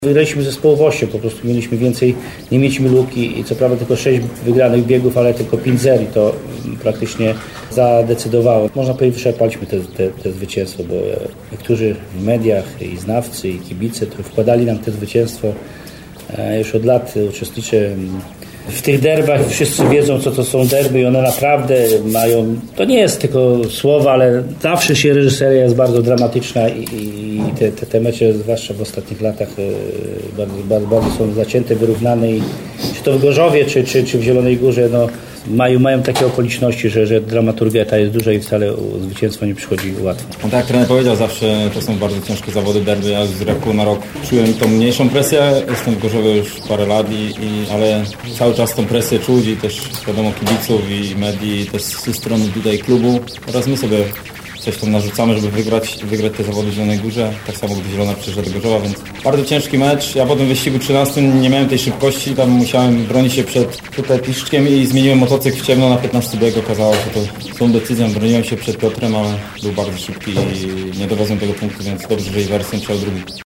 Wygraliśmy zespołowością, po prostu mieliśmy więcej, nie mieliśmy luki i co prawda tylko 6 wygranych biegów, ale tylko 5 zer i to praktycznie zadecydowało. Można powiedzieć, wyczerpaliśmy te zwycięstwo, bo niektórzy w mediach i znawcy i kibice to wkładali nam te zwycięstwo. Już od lat uczestniczę w tych derbach, wszyscy wiedzą, co to są derby i one naprawdę mają, to nie jest tylko słowa, ale zawsze się reżyseria jest bardzo dramatyczna i te mecze, zwłaszcza w ostatnich latach, bardzo są zacięte, wyrównane i czy to w Gorzowie, czy w Zielonej Górze, no, mają takie okoliczności, że dramaturgia ta jest duża i wcale zwycięstwo nie przychodzi łatwo. No tak jak trener powiedział, zawsze to są bardzo ciężkie zawody, derby. Ja z roku na rok czułem tą mniejszą presję. Jestem w Gorzowie już parę lat, ale cały czas tą presję czuć i też wiadomo kibiców i medii, też ze strony tutaj klubu oraz my sobie coś tam narzucamy, żeby wygrać te zawody w Zielonej Górze. Tak samo gdy Zielona przyszła do Gorzowa, więc bardzo ciężki mecz. Ja po tym wyścigu 13 nie miałem tej szybkości, tam musiałem bronić się przed tutaj Piszczkiem i zmieniłem motocykl w ciemno na 15 bieg. Okazało się to tą decyzją. Broniłem się przed Piotrem, ale był bardzo szybki i nie dowiozłem tego punktu, więc dobrze, że Iversen przejał drugi.